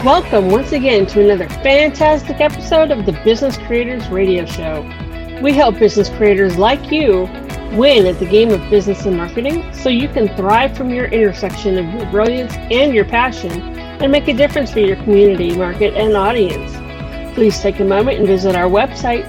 Welcome once again to another fantastic episode of the Business Creators Radio Show. We help business creators like you win at the game of business and marketing so you can thrive from your intersection of your brilliance and your passion and make a difference for your community, market, and audience. Please take a moment and visit our website,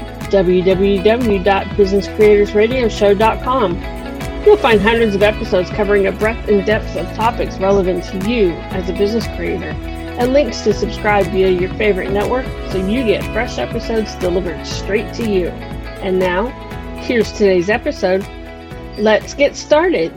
www.businesscreatorsradioshow.com. You'll find hundreds of episodes covering a breadth and depth of topics relevant to you as a business creator, and links to subscribe via your favorite network so you get fresh episodes delivered straight to you. And now, here's today's episode. Let's get started.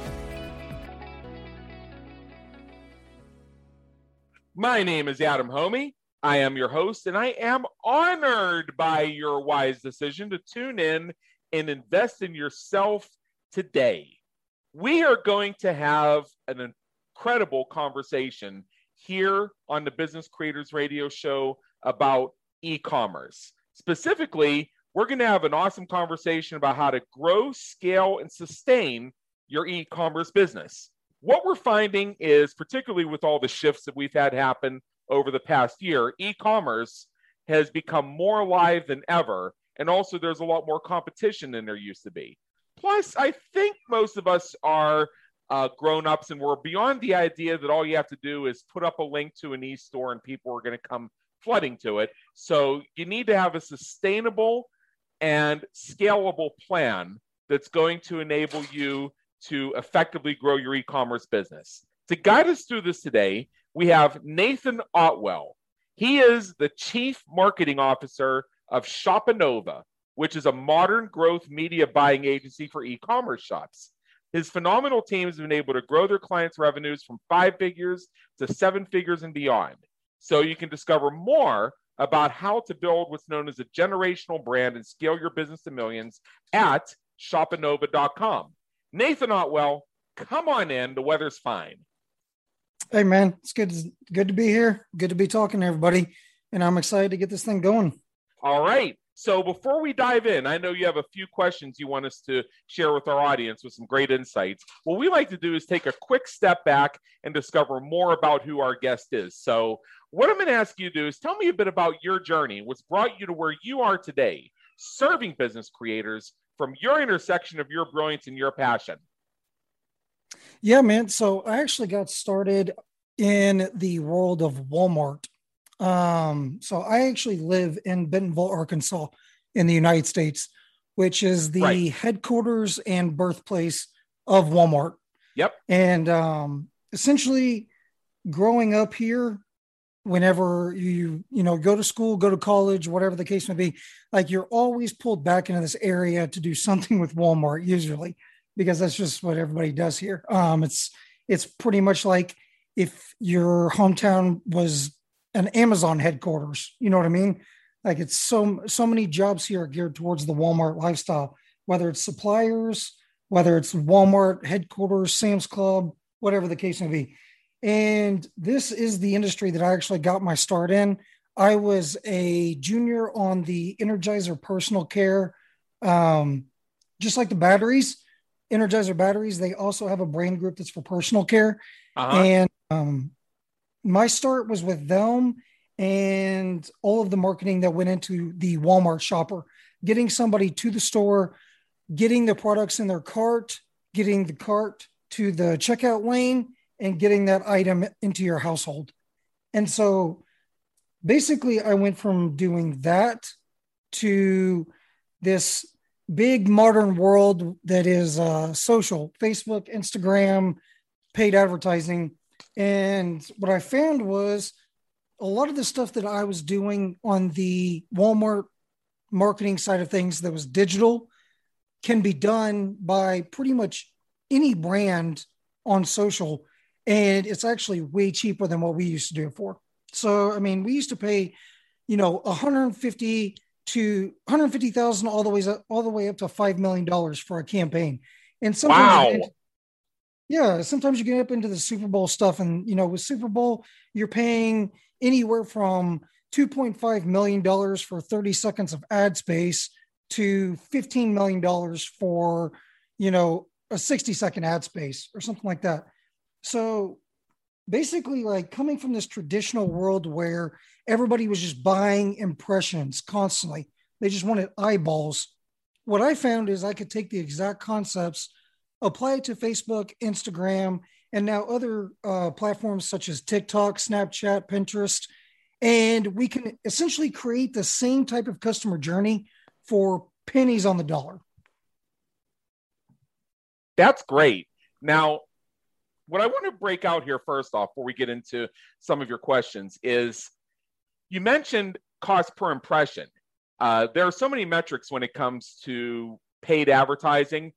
My name is Adam Homey. I am your host, and I am honored by your wise decision to tune in and invest in yourself today. We are going to have an incredible conversation here on the Business Creators Radio Show about e-commerce. Specifically, we're going to have an awesome conversation about how to grow, scale, and sustain your e-commerce business. What we're finding is, particularly with all the shifts that we've had happen over the past year, e-commerce has become more alive than ever, and also there's a lot more competition than there used to be. Plus, I think most of us are grown-ups, and we're beyond the idea that all you have to do is put up a link to an e-store and people are going to come flooding to it. So you need to have a sustainable and scalable plan that's going to enable you to effectively grow your e-commerce business. To guide us through this today, we have Nathan Otwell. He is the Chief Marketing Officer of Shopanova, which is a modern growth media buying agency for e-commerce shops. His phenomenal team has been able to grow their clients' revenues from 5 figures to 7 figures and beyond. So you can discover more about how to build what's known as a generational brand and scale your business to millions at shopanova.com. Nathan Otwell, come on in. The weather's fine. Hey, man, it's good to be here. Good to be talking to everybody. And I'm excited to get this thing going. All right. So before we dive in, I know you have a few questions you want us to share with our audience with some great insights. What we like to do is take a quick step back and discover more about who our guest is. So what I'm going to ask you to do is tell me a bit about your journey, what's brought you to where you are today, serving business creators from your intersection of your brilliance and your passion. Yeah, man. So I actually got started in the world of Walmart. So I actually live in Bentonville, Arkansas in the United States, which is the headquarters and birthplace of Walmart. Yep. And essentially growing up here, whenever you go to school, go to college, whatever the case may be, like you're always pulled back into this area to do something with Walmart usually, because that's just what everybody does here. It's pretty much like if your hometown was an Amazon headquarters, you know what I mean? Like it's so many jobs here are geared towards the Walmart lifestyle, whether it's suppliers, whether it's Walmart headquarters, Sam's Club, whatever the case may be. And this is the industry that I actually got my start in. I was a junior on the Energizer personal care, just like the batteries, Energizer batteries. They also have a brand group that's for personal care. And my start was with them and all of the marketing that went into the Walmart shopper, getting somebody to the store, getting the products in their cart, getting the cart to the checkout lane, and getting that item into your household. And so basically I went from doing that to this big modern world that is social, Facebook, Instagram, paid advertising. And what I found was a lot of the stuff that I was doing on the Walmart marketing side of things that was digital can be done by pretty much any brand on social. And it's actually way cheaper than what we used to do it for. So, I mean, we used to pay, $150,000 all the way up to $5 million for a campaign. And sometimes sometimes you get up into the Super Bowl stuff, and with Super Bowl, you're paying anywhere from $2.5 million for 30 seconds of ad space to $15 million for, a 60-second ad space or something like that. So basically like coming from this traditional world where everybody was just buying impressions constantly. They just wanted eyeballs. What I found is I could take the exact concepts, apply it to Facebook, Instagram, and now other platforms such as TikTok, Snapchat, Pinterest, and we can essentially create the same type of customer journey for pennies on the dollar. That's great. Now, what I want to break out here first off, before we get into some of your questions, is you mentioned cost per impression. There are so many metrics when it comes to paid advertising,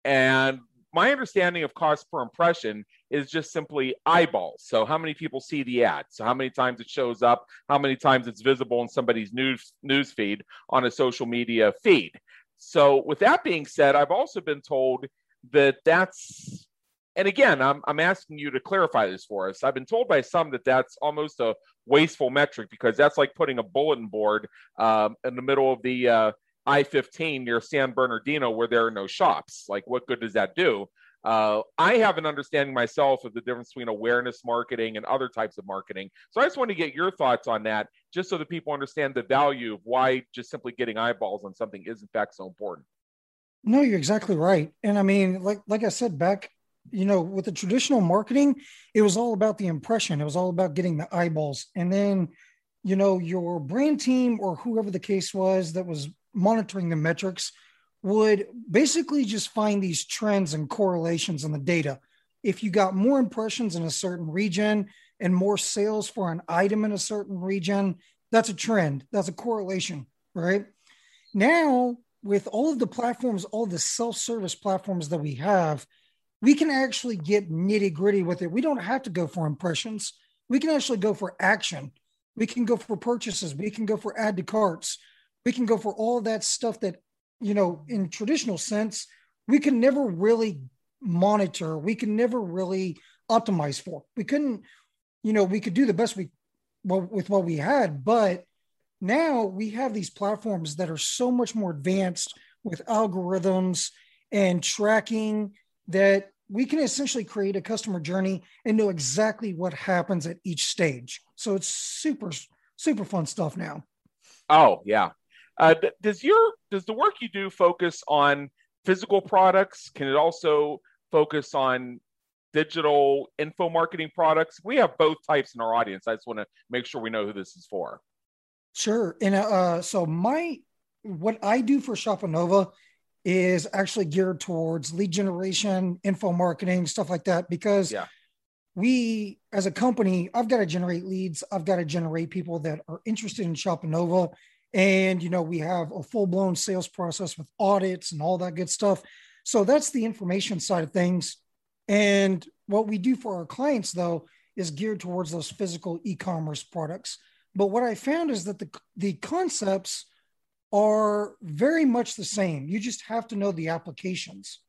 and my understanding of cost per impression is just simply eyeballs. So how many people see the ad? So how many times it shows up? How many times it's visible in somebody's news feed on a social media feed? So with that being said, I've also been told that that's, and again, I'm asking you to clarify this for us. I've been told by some that that's almost a wasteful metric because that's like putting a bulletin board in the middle of the I-15 near San Bernardino where there are no shops. Like, what good does that do? I have an understanding myself of the difference between awareness marketing and other types of marketing. So I just want to get your thoughts on that, just so that people understand the value of why just simply getting eyeballs on something is in fact so important. No, you're exactly right. And I mean, like I said back, with the traditional marketing, it was all about the impression. It was all about getting the eyeballs. And then, your brand team or whoever the case was that was monitoring the metrics would basically just find these trends and correlations in the data. If you got more impressions in a certain region and more sales for an item in a certain region, that's a trend. That's a correlation, right? Now, with all of the platforms, all the self-service platforms that we have, we can actually get nitty-gritty with it. We don't have to go for impressions. We can actually go for action. We can go for purchases. We can go for add to carts. We can go for all that stuff that, in traditional sense, we can never really monitor. We can never really optimize for. We couldn't, we could do the best with what we had, but now we have these platforms that are so much more advanced with algorithms and tracking that we can essentially create a customer journey and know exactly what happens at each stage. So it's super, super fun stuff now. Oh, yeah. Does the work you do focus on physical products? Can it also focus on digital info marketing products? We have both types in our audience. I just want to make sure we know who this is for. Sure. And so what I do for Shopanova is actually geared towards lead generation, info marketing, stuff like that, because we, as a company, I've got to generate leads. I've got to generate people that are interested in Shopanova. And, we have a full-blown sales process with audits and all that good stuff. So that's the information side of things. And what we do for our clients, though, is geared towards those physical e-commerce products. But what I found is that the concepts are very much the same. You just have to know the applications.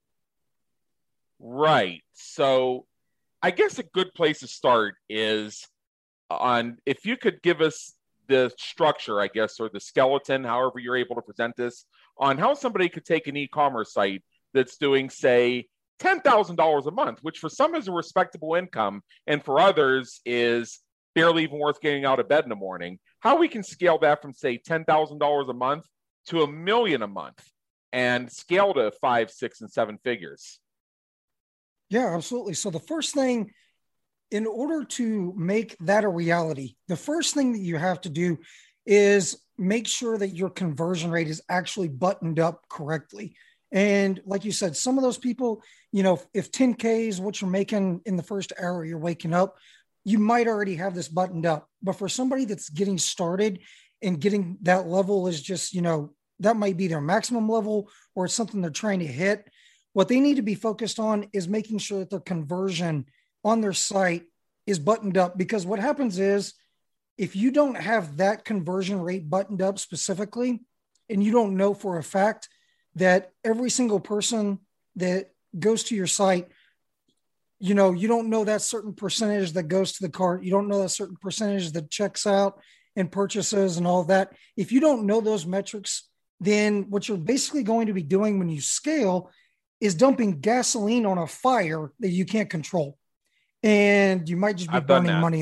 Right. So I guess a good place to start is on, if you could give us the structure, I guess, or the skeleton, however you're able to present this, on how somebody could take an e-commerce site that's doing, say, $10,000 a month, which for some is a respectable income, and for others is barely even worth getting out of bed in the morning, how we can scale that from, say, $10,000 a month to $1 million a month and scale to 5, 6, and 7 figures. Yeah, absolutely. So the first thing, in order to make that a reality, the first thing that you have to do is make sure that your conversion rate is actually buttoned up correctly. And like you said, some of those people, if 10K is what you're making in the first hour you're waking up, you might already have this buttoned up. But for somebody that's getting started and getting that level is just, that might be their maximum level or it's something they're trying to hit. What they need to be focused on is making sure that their conversion on their site is buttoned up, because what happens is if you don't have that conversion rate buttoned up specifically, and you don't know for a fact that every single person that goes to your site, you don't know that certain percentage that goes to the cart. You don't know that certain percentage that checks out and purchases and all that. If you don't know those metrics, then what you're basically going to be doing when you scale is dumping gasoline on a fire that you can't control. and you might just be I've done burning that. money.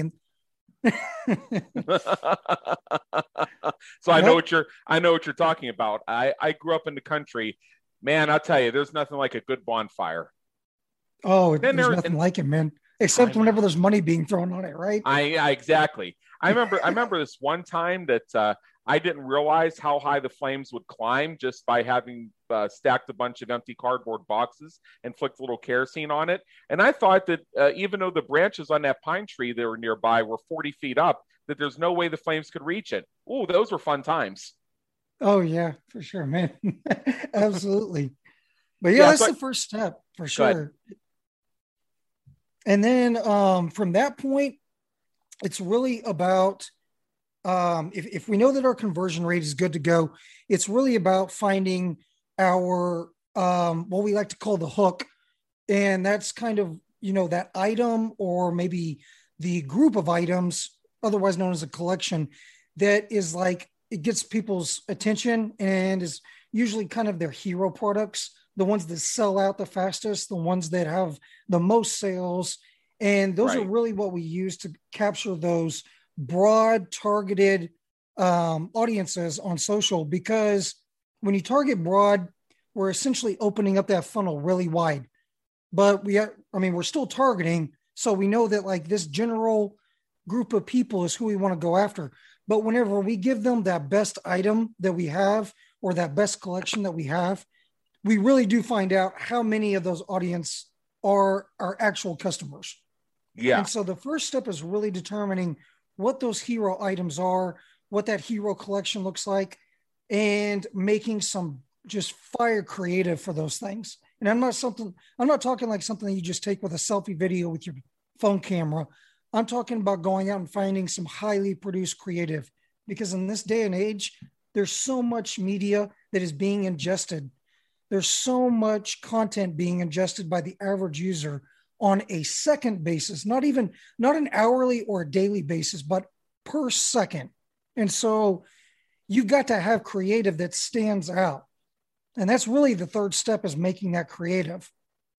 So I know Yep. what you're talking about. I grew up in the country. Man, I'll tell you, there's nothing like a good bonfire. Oh, Then there's there nothing and like it, man. I Except whenever there's money being thrown on it, right? I exactly. I remember this one time that I didn't realize how high the flames would climb just by having stacked a bunch of empty cardboard boxes and flicked a little kerosene on it. And I thought that even though the branches on that pine tree that were nearby were 40 feet up, that there's no way the flames could reach it. Ooh, those were fun times. Oh yeah, for sure, man. Absolutely. But yeah, Yeah, that's so the first step for good. sure. And then from that point, it's really about if we know that our conversion rate is good to go, it's really about finding our what we like to call the hook. And that's kind of, that item or maybe the group of items, otherwise known as a collection, that is like it gets people's attention and is usually kind of their hero products, the ones that sell out the fastest, the ones that have the most sales. And those are Right. really what we use to capture those broad targeted audiences on social, because when you target broad, we're essentially opening up that funnel really wide. But we're still targeting. So we know that like this general group of people is who we want to go after. But whenever we give them that best item that we have or that best collection that we have, we really do find out how many of those audience are our actual customers. Yeah. And so the first step is really determining what those hero items are, what that hero collection looks like, and making some just fire creative for those things. And I'm not talking like something that you just take with a selfie video with your phone camera. I'm talking about going out and finding some highly produced creative, because in this day and age, there's so much media that is being ingested. There's so much content being ingested by the average user on a second basis, not an hourly or a daily basis, but per second. And so you've got to have creative that stands out. And that's really the third step, is making that creative.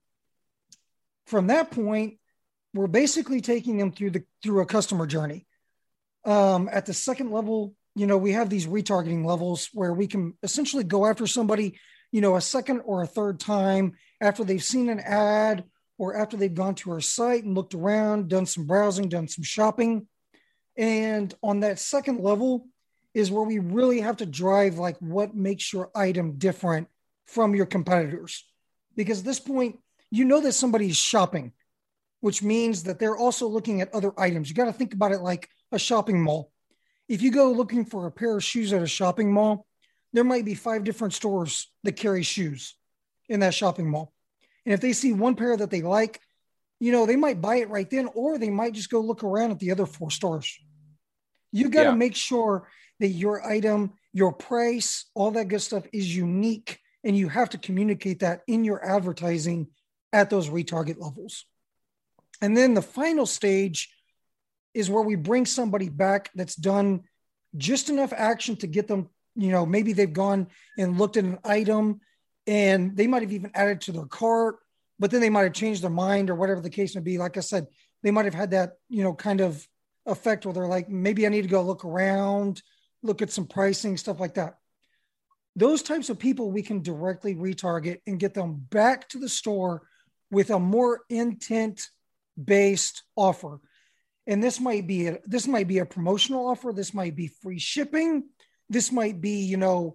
From that point, we're basically taking them through a customer journey. At the second level, we have these retargeting levels where we can essentially go after somebody, a second or a third time after they've seen an ad or after they've gone to our site and looked around, done some browsing, done some shopping. And on that second level is where we really have to drive like what makes your item different from your competitors. Because at this point, that somebody's shopping, which means that they're also looking at other items. You got to think about it like a shopping mall. If you go looking for a pair of shoes at a shopping mall, there might be 5 different stores that carry shoes in that shopping mall. And if they see one pair that they like, they might buy it right then, or they might just go look around at the other 4 stores. You got to Yeah. make sure that your item, your price, all that good stuff is unique. And you have to communicate that in your advertising at those retarget levels. And then the final stage is where we bring somebody back that's done just enough action to get them, maybe they've gone and looked at an item and they might have even added to their cart, but then they might have changed their mind or whatever the case may be. Like I said, they might have had that, kind of effect where they're like, maybe I need to go look around, look at some pricing, stuff like that. Those types of people we can directly retarget and get them back to the store with a more intent based offer. And this might be a promotional offer. This might be free shipping. This might be,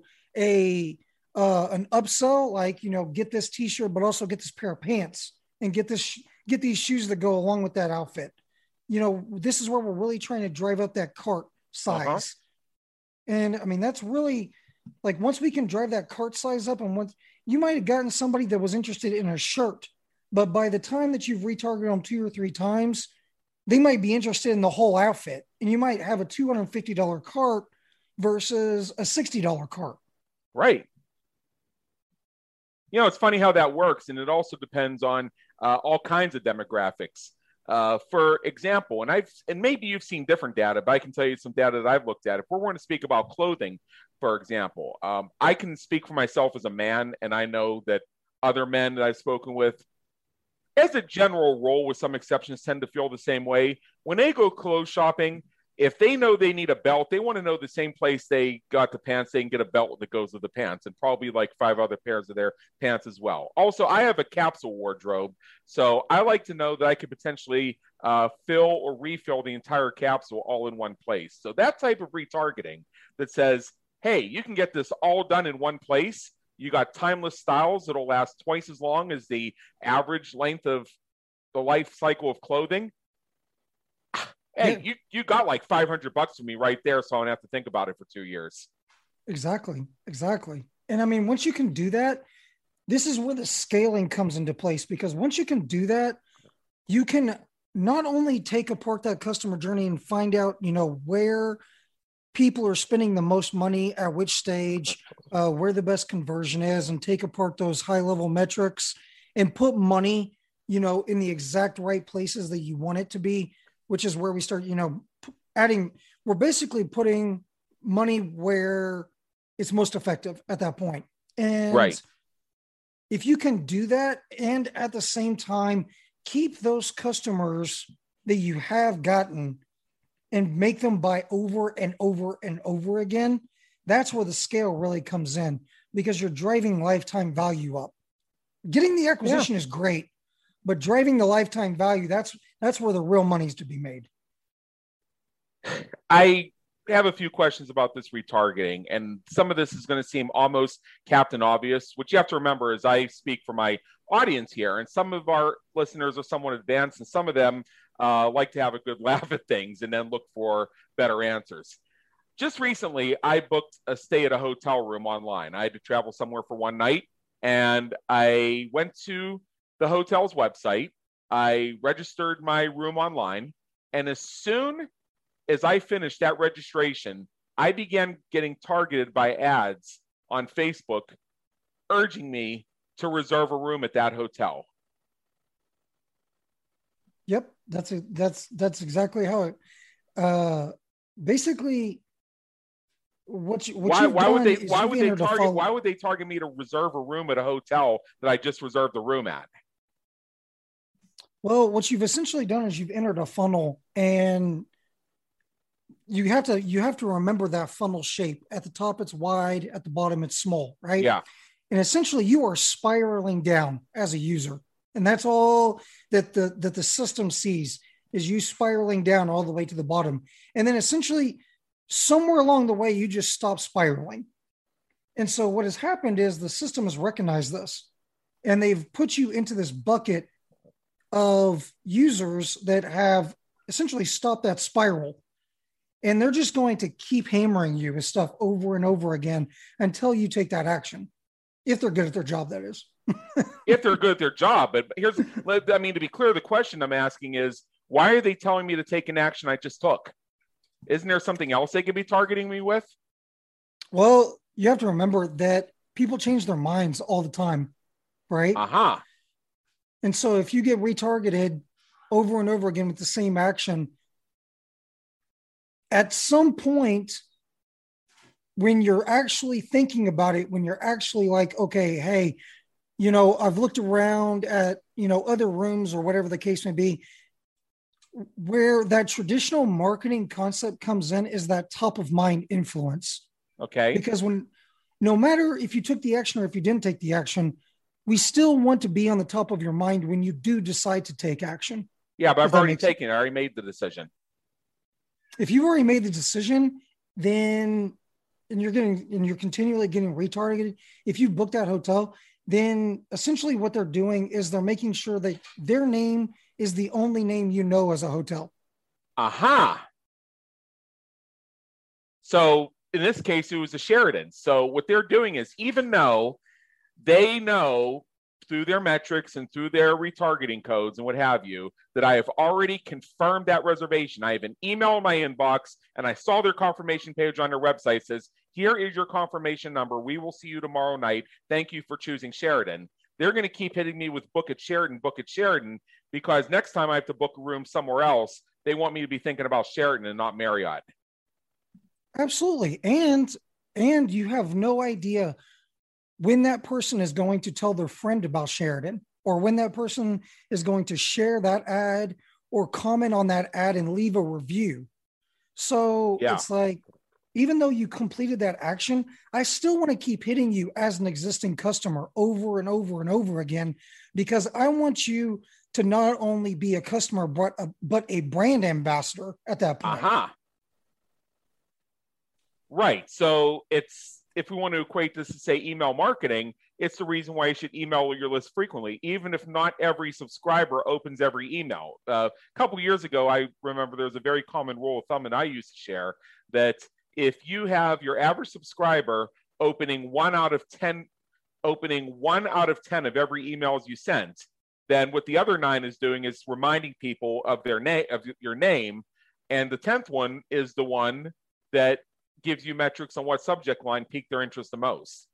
an upsell, like, get this t-shirt, but also get this pair of pants and get these shoes that go along with that outfit. This is where we're really trying to drive up that cart size. Uh-huh. And I mean, that's really like, once we can drive that cart size up, and once you might have gotten somebody that was interested in a shirt, but by the time that you've retargeted them 2 or 3 times, they might be interested in the whole outfit. And you might have a $250 cart versus a $60 cart. Right. It's funny how that works, and it also depends on all kinds of demographics. For example, and maybe you've seen different data, but I can tell you some data that I've looked at. If we're going to speak about clothing, for example, I can speak for myself as a man, and I know that other men that I've spoken with, as a general rule, with some exceptions, tend to feel the same way. When they go clothes shopping, if they know they need a belt, they want to know the same place they got the pants, they can get a belt that goes with the pants, and probably like 5 other pairs of their pants as well. Also, I have a capsule wardrobe, so I like to know that I could potentially fill or refill the entire capsule all in one place. So that type of retargeting that says, hey, you can get this all done in one place. You got timeless styles that'll last twice as long as the average length of the life cycle of clothing. Hey, you got like $500 from me right there, so I don't have to think about it for 2 years. Exactly. And I mean, once you can do that, this is where the scaling comes into place, because once you can do that, you can not only take apart that customer journey and find out, where people are spending the most money at which stage, where the best conversion is, and take apart those high level metrics and put money, in the exact right places that you want it to be, which is where we start, we're basically putting money where it's most effective at that point. And right. If you can do that and at the same time keep those customers that you have gotten and make them buy over and over and over again, that's where the scale really comes in, because you're driving lifetime value up. Getting the acquisition is great, but driving the lifetime value, that's where the real money's to be made. I have a few questions about this retargeting, and some of this is going to seem almost Captain Obvious. What you have to remember is I speak for my audience here, and some of our listeners are somewhat advanced, and some of them like to have a good laugh at things and then look for better answers. Just recently, I booked a stay at a hotel room online. I had to travel somewhere for one night, and I went to the hotel's website. I registered my room online, and as soon as I finished that registration, I began getting targeted by ads on Facebook urging me to reserve a room at that hotel. Yep, that's exactly how it. Basically, why would they target me to reserve a room at a hotel that I just reserved the room at? Well, what you've essentially done is you've entered a funnel, and you have to remember that funnel shape. At the top, it's wide. At the bottom, it's small, right? Yeah. And essentially, you are spiraling down as a user, and that's all that the system sees, is you spiraling down all the way to the bottom. And then essentially, somewhere along the way, you just stop spiraling. And so what has happened is the system has recognized this, and they've put you into this bucket of users that have essentially stopped that spiral. And they're just going to keep hammering you with stuff over and over again until you take that action. If they're good at their job, that is. If they're good at their job. But to be clear, the question I'm asking is, why are they telling me to take an action I just took? Isn't there something else they could be targeting me with? Well, you have to remember that people change their minds all the time, right? Uh-huh. And so if you get retargeted over and over again with the same action, at some point, when you're actually thinking about it, when you're actually like, okay, hey, I've looked around at, other rooms or whatever the case may be, where that traditional marketing concept comes in is that top of mind influence. Okay. Because no matter if you took the action or if you didn't take the action, we still want to be on the top of your mind when you do decide to take action. Yeah, but I've already taken it. I already made the decision. If you've already made the decision, then you're continually getting retargeted. If you book that hotel, then essentially what they're doing is they're making sure that their name is the only name you know as a hotel. Aha. So in this case, it was a Sheraton. So what they're doing is, even though they know through their metrics and through their retargeting codes and what have you, that I have already confirmed that reservation. I have an email in my inbox, and I saw their confirmation page on their website says, here is your confirmation number. We will see you tomorrow night. Thank you for choosing Sheraton. They're going to keep hitting me with book at Sheraton, because next time I have to book a room somewhere else, they want me to be thinking about Sheraton and not Marriott. Absolutely. And you have no idea when that person is going to tell their friend about Sheraton. or when that person is going to share that ad or comment on that ad and leave a review. So it's like, even though you completed that action, I still want to keep hitting you as an existing customer over and over and over again, because I want you to not only be a customer, but a brand ambassador at that point. Right. So if we want to equate this to, say, email marketing, it's the reason why you should email your list frequently, even if not every subscriber opens every email. A couple of years ago, I remember there's a very common rule of thumb, and I used to share that if you have your average subscriber opening 1 out of 10 of every emails you sent, then what the other 9 is doing is reminding people of their name, of your name, and the 10th one is the one that gives you metrics on what subject line piqued their interest the most.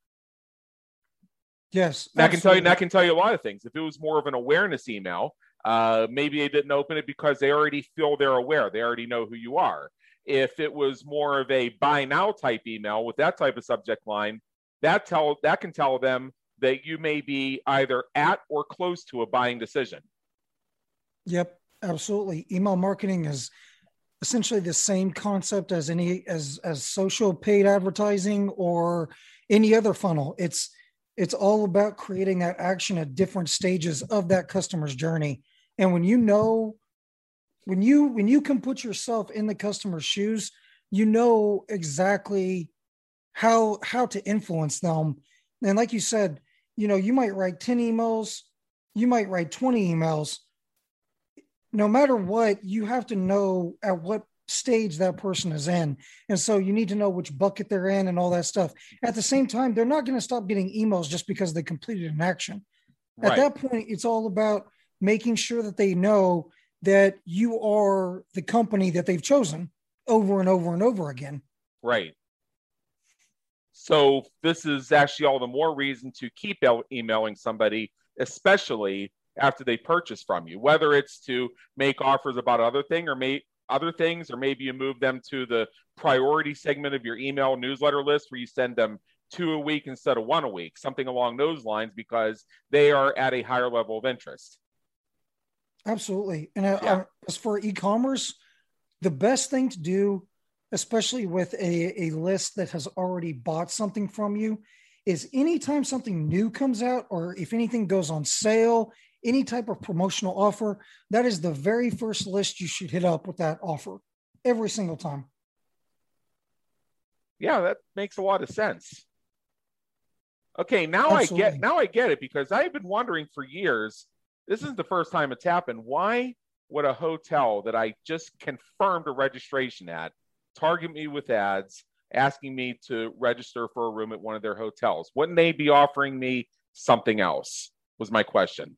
Yes, I can tell you a lot of things. If it was more of an awareness email, maybe they didn't open it because they already feel they're aware. They already know who you are. If it was more of a buy now type email with that type of subject line, that can tell them that you may be either at or close to a buying decision. Yep, absolutely. Email marketing is essentially the same concept as as social paid advertising or any other funnel. It's all about creating that action at different stages of that customer's journey. And when you can put yourself in the customer's shoes, you know exactly how to influence them. And like you said, you might write 10 emails, you might write 20 emails. No matter what, you have to know at what stage that person is in. And so you need to know which bucket they're in and all that stuff. At the same time, they're not going to stop getting emails just because they completed an action. Right. At that point, it's all about making sure that they know that you are the company that they've chosen over and over and over again. Right. So this is actually all the more reason to keep emailing somebody, especially after they purchase from you, whether it's to make offers about other things, or maybe you move them to the priority segment of your email newsletter list where you send them 2 a week instead of 1 a week, something along those lines, because they are at a higher level of interest. Absolutely. And as for e-commerce, the best thing to do, especially with a list that has already bought something from you, is anytime something new comes out, or if anything goes on sale, any type of promotional offer, that is the very first list you should hit up with that offer every single time. Yeah, that makes a lot of sense. Okay, now Absolutely. I get it, because I've been wondering for years, this isn't the first time it's happened. Why would a hotel that I just confirmed a registration at target me with ads asking me to register for a room at one of their hotels? Wouldn't they be offering me something else? Was my question.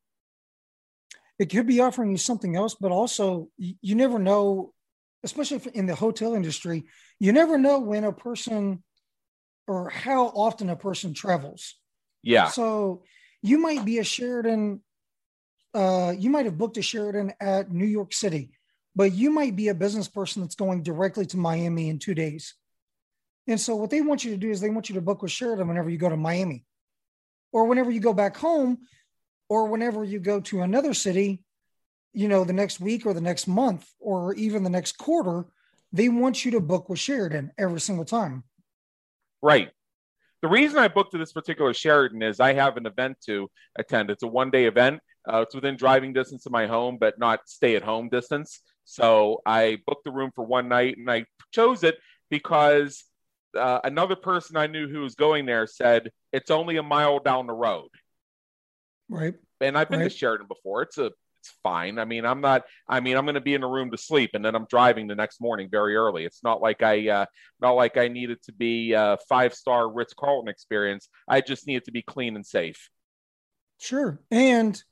It could be offering you something else, but also you never know, especially in the hotel industry, you never know when a person or how often a person travels. Yeah. So you might be a Sheraton, you might have booked a Sheraton at New York City, but you might be a business person that's going directly to Miami in 2 days. And so what they want you to do is they want you to book with Sheraton whenever you go to Miami, or whenever you go back home, or whenever you go to another city, the next week or the next month, or even the next quarter, they want you to book with Sheraton every single time. Right. The reason I booked to this particular Sheraton is I have an event to attend. It's a 1-day event. It's within driving distance of my home, but not stay-at-home distance. So I booked the room for one night, and I chose it because another person I knew who was going there said it's only a mile down the road. Right. And I've been to Sheraton before. It's fine. I'm going to be in a room to sleep, and then I'm driving the next morning very early. It's not like I need it to be a 5-star Ritz-Carlton experience. I just need it to be clean and safe. Sure. And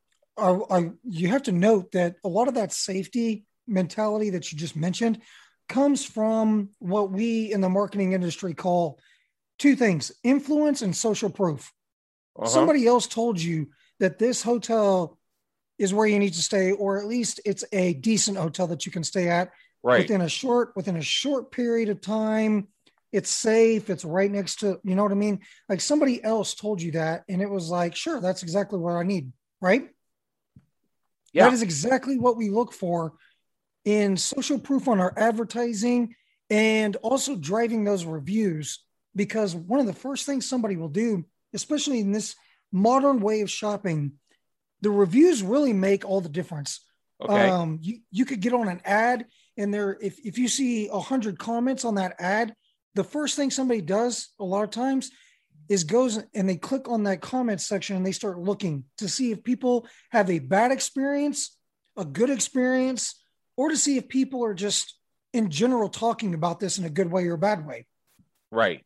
you have to note that a lot of that safety mentality that you just mentioned comes from what we in the marketing industry call 2 things: influence and social proof. Uh-huh. Somebody else told you that this hotel is where you need to stay, or at least it's a decent hotel that you can stay at within a short period of time. It's safe. It's right next to, you know what I mean? Like somebody else told you that, and it was like, sure, that's exactly what I need. right? Yeah. That is exactly what we look for in social proof on our advertising and also driving those reviews. Because one of the first things somebody will do, especially in this modern way of shopping, the reviews really make all the difference. Okay. You could get on an ad and if you see 100 comments on that ad, the first thing somebody does a lot of times is goes and they click on that comment section and they start looking to see if people have a bad experience, a good experience, or to see if people are just in general talking about this in a good way or a bad way. Right.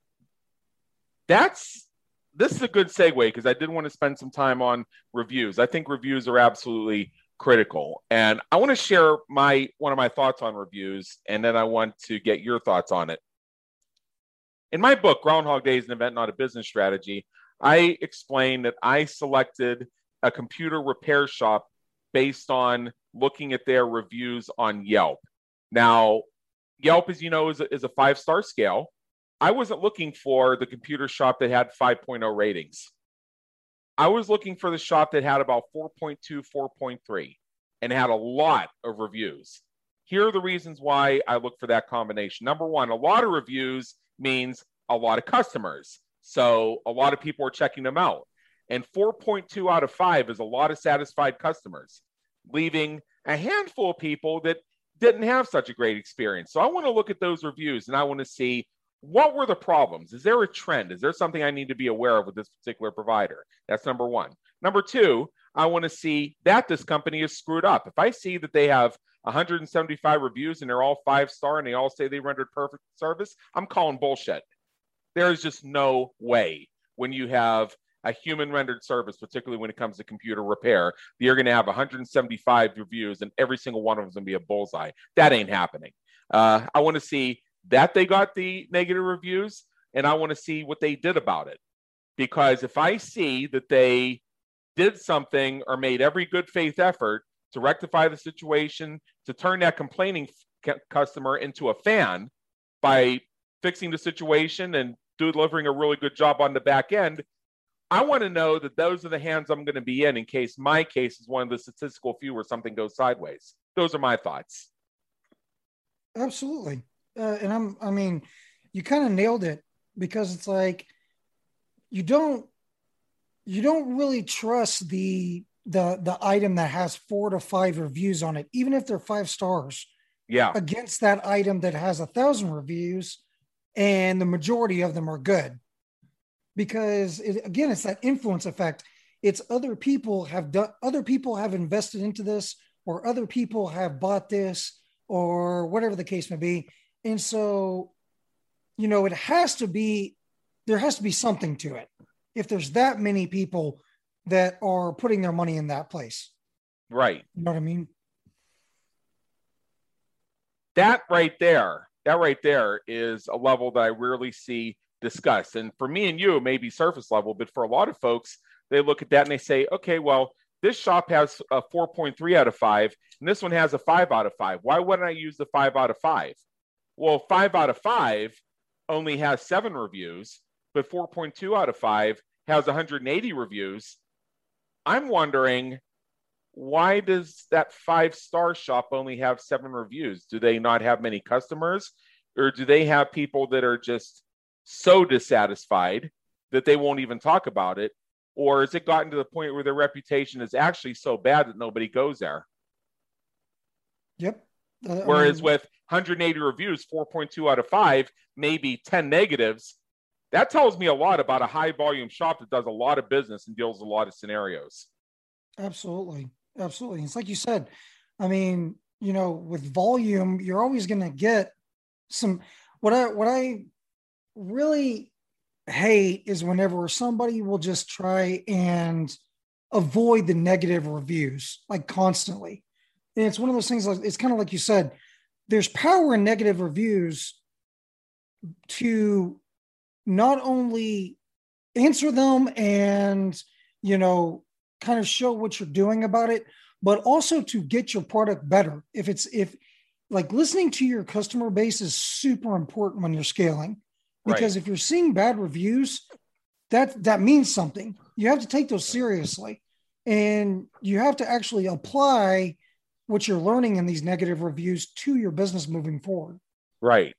This is a good segue because I did want to spend some time on reviews. I think reviews are absolutely critical. And I want to share one of my thoughts on reviews, and then I want to get your thoughts on it. In my book, Groundhog Day is an Event, Not a Business Strategy, I explained that I selected a computer repair shop based on looking at their reviews on Yelp. Now, Yelp, as you know, is a 5-star scale. I wasn't looking for the computer shop that had 5.0 ratings. I was looking for the shop that had about 4.2, 4.3, and had a lot of reviews. Here are the reasons why I look for that combination. Number one, a lot of reviews means a lot of customers. So a lot of people are checking them out. And 4.2 out of 5 is a lot of satisfied customers, leaving a handful of people that didn't have such a great experience. So I want to look at those reviews and I want to see, what were the problems? Is there a trend? Is there something I need to be aware of with this particular provider? That's number one. Number two, I want to see that this company is screwed up. If I see that they have 175 reviews and they're all 5-star and they all say they rendered perfect service, I'm calling bullshit. There is just no way when you have a human rendered service, particularly when it comes to computer repair, that you're going to have 175 reviews and every single one of them is going to be a bullseye. That ain't happening. I want to see that they got the negative reviews, and I want to see what they did about it. Because if I see that they did something or made every good faith effort to rectify the situation, to turn that complaining customer into a fan by fixing the situation and delivering a really good job on the back end, I want to know that those are the hands I'm going to be in case my case is one of the statistical few where something goes sideways. Those are my thoughts. Absolutely. I mean, you kind of nailed it, because it's like, you don't really trust the item that has 4 to 5 reviews on it, even if they're 5 stars, against that item that has 1,000 reviews and the majority of them are good. Because it's that influence effect. It's other people have invested into this, or other people have bought this, or whatever the case may be. And so, there has to be something to it if there's that many people that are putting their money in that place. Right. You know what I mean? That right there is a level that I rarely see discussed. And for me and you, it may be surface level, but for a lot of folks, they look at that and they say, okay, well, this shop has a 4.3 out of 5, and this one has a 5 out of 5. Why wouldn't I use the 5 out of 5? Well, 5 out of 5 only has 7 reviews, but 4.2 out of 5 has 180 reviews. I'm wondering, why does that 5-star shop only have 7 reviews? Do they not have many customers, or do they have people that are just so dissatisfied that they won't even talk about it? Or has it gotten to the point where their reputation is actually so bad that nobody goes there? Yep. Whereas with 180 reviews, 4.2 out of 5, maybe 10 negatives, that tells me a lot about a high volume shop that does a lot of business and deals with a lot of scenarios. Absolutely. Absolutely. It's like you said, I mean, with volume, you're always going to get some, what I really hate is whenever somebody will just try and avoid the negative reviews, like constantly. And it's one of those things, it's kind of like you said, there's power in negative reviews to not only answer them and, kind of show what you're doing about it, but also to get your product better. If listening to your customer base is super important when you're scaling, because if you're seeing bad reviews, that means something. You have to take those seriously. And you have to actually apply what you're learning in these negative reviews to your business moving forward. Right.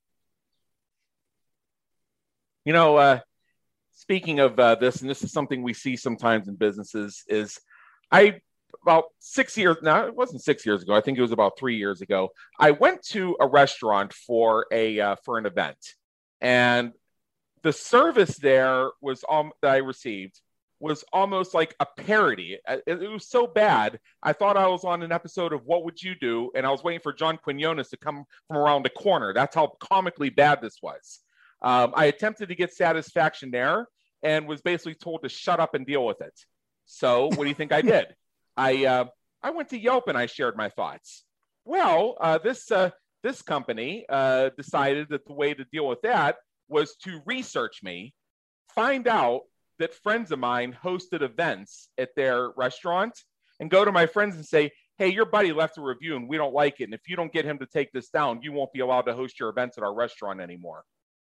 Speaking of this, and this is something we see sometimes in businesses, is about 6 years, now it wasn't 6 years ago, I think it was about 3 years ago, I went to a restaurant for an event, and the service there that I received was almost like a parody. It was so bad, I thought I was on an episode of What Would You Do? And I was waiting for John Quinones to come from around the corner. That's how comically bad this was. I attempted to get satisfaction there and was basically told to shut up and deal with it. So what do you think I did? I went to Yelp and I shared my thoughts. Well, this company decided that the way to deal with that was to research me, find out that friends of mine hosted events at their restaurant, and go to my friends and say, hey, your buddy left a review and we don't like it. And if you don't get him to take this down, you won't be allowed to host your events at our restaurant anymore.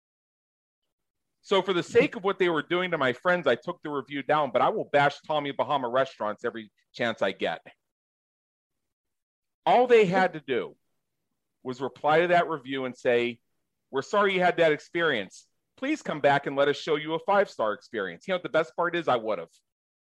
So for the sake of what they were doing to my friends, I took the review down, but I will bash Tommy Bahama restaurants every chance I get. All they had to do was reply to that review and say, we're sorry you had that experience. Please come back and let us show you a 5-star experience. You know what the best part is? I would have.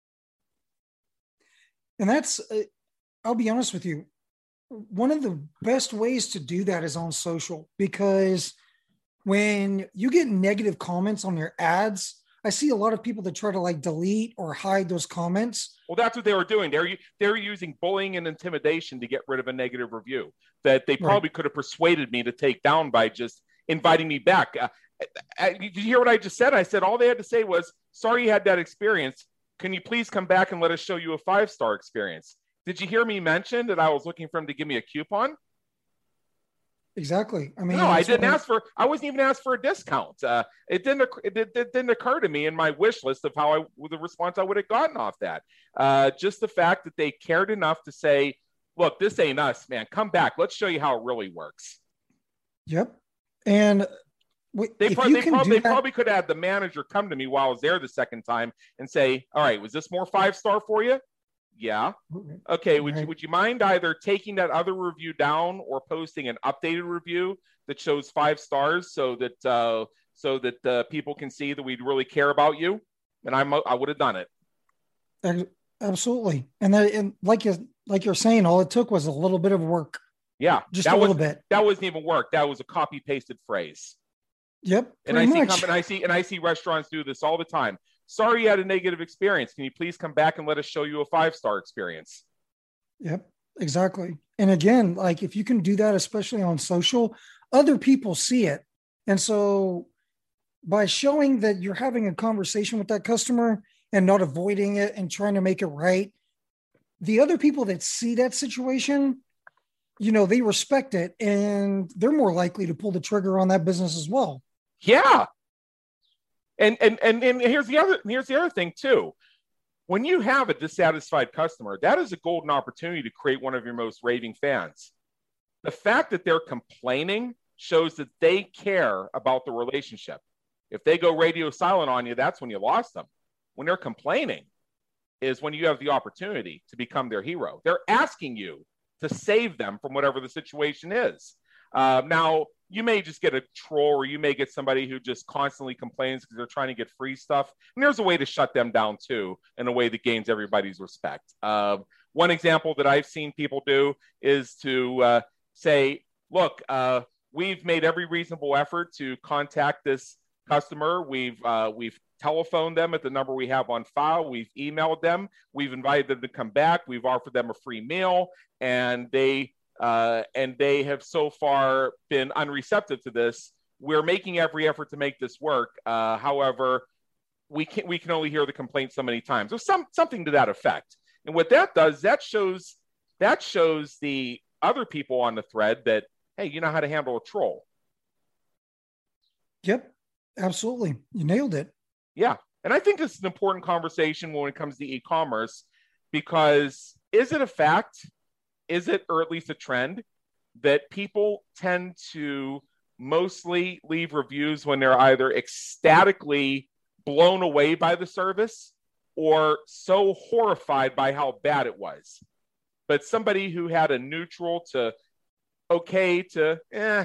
And that's, I'll be honest with you, one of the best ways to do that is on social, because when you get negative comments on your ads, I see a lot of people that try to like delete or hide those comments. Well, that's what they were doing. They're using bullying and intimidation to get rid of a negative review that they probably could have persuaded me to take down by just inviting me back. Did you hear what I just said? I said all they had to say was, sorry you had that experience. Can you please come back and let us show you a 5-star experience? Did you hear me mention that I was looking for him to give me a coupon? Exactly. I mean, no, I didn't ask for. I wasn't even asked for a discount. It didn't occur to me in my wish list of the response I would have gotten off that. Just the fact that they cared enough to say, "Look, this ain't us, man. Come back. Let's show you how it really works." Yep. And they probably could have had the manager come to me while I was there the second time and say, "All right, was this more 5-star for you?" Yeah. Okay. Would you mind either taking that other review down or posting an updated review that shows 5 stars so that people can see that we really care about you? And I would have done it. Absolutely. And like you're saying, all it took was a little bit of work. Yeah, just a little bit. That wasn't even work. That was a copy pasted phrase. Yep. And I see restaurants do this all the time. Sorry you had a negative experience. Can you please come back and let us show you a 5-star experience? Yep, exactly. And again, like if you can do that, especially on social, other people see it. And so by showing that you're having a conversation with that customer and not avoiding it and trying to make it right, the other people that see that situation, they respect it and they're more likely to pull the trigger on that business as well. Yeah. And here's the other thing too. When you have a dissatisfied customer, that is a golden opportunity to create one of your most raving fans. The fact that they're complaining shows that they care about the relationship. If they go radio silent on you, that's when you lost them. When they're complaining is when you have the opportunity to become their hero. They're asking you to save them from whatever the situation is. Now, you may just get a troll, or you may get somebody who just constantly complains because they're trying to get free stuff. And there's a way to shut them down too, in a way that gains everybody's respect. One example that I've seen people do is to say, look, we've made every reasonable effort to contact this customer. We've telephoned them at the number we have on file. We've emailed them. We've invited them to come back. We've offered them a free meal, and they have so far been unreceptive to this. We're making every effort to make this work. However, we can only hear the complaint so many times. There's something to that effect. And what that does, that shows the other people on the thread that, hey, you know how to handle a troll. Yep, absolutely. You nailed it. Yeah. And I think this is an important conversation when it comes to e-commerce, because is it a fact? Is it, or at least a trend, that people tend to mostly leave reviews when they're either ecstatically blown away by the service or so horrified by how bad it was. But somebody who had a neutral to okay to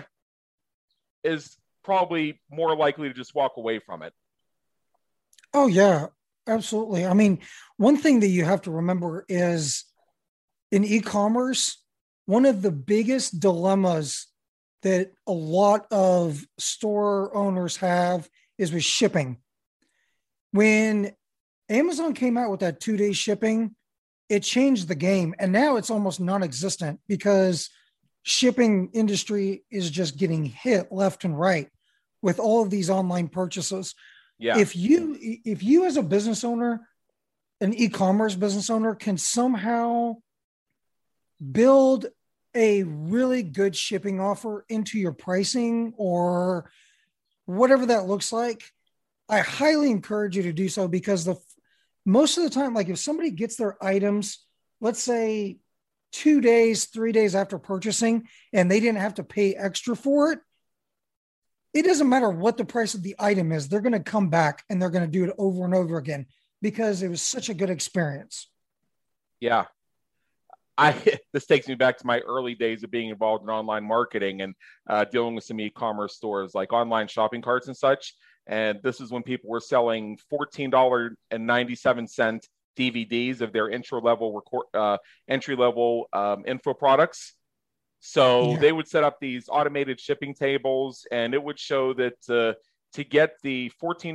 is probably more likely to just walk away from it. Oh, yeah, absolutely. I mean, one thing that you have to remember is in e-commerce, one of the biggest dilemmas that a lot of store owners have is with shipping. When Amazon came out with that 2-day shipping, it changed the game. And now it's almost non-existent because shipping industry is just getting hit left and right with all of these online purchases. Yeah. If you as a business owner, an e-commerce business owner, can somehow build a really good shipping offer into your pricing or whatever that looks like, I highly encourage you to do so, because most of the time, like if somebody gets their items, let's say 2 days, 3 days after purchasing, and they didn't have to pay extra for it, it doesn't matter what the price of the item is. They're going to come back and they're going to do it over and over again because it was such a good experience. Yeah. This takes me back to my early days of being involved in online marketing and dealing with some e-commerce stores like online shopping carts and such. And this is when people were selling $14.97 DVDs of their entry-level info products. So they would set up these automated shipping tables, and it would show that to get the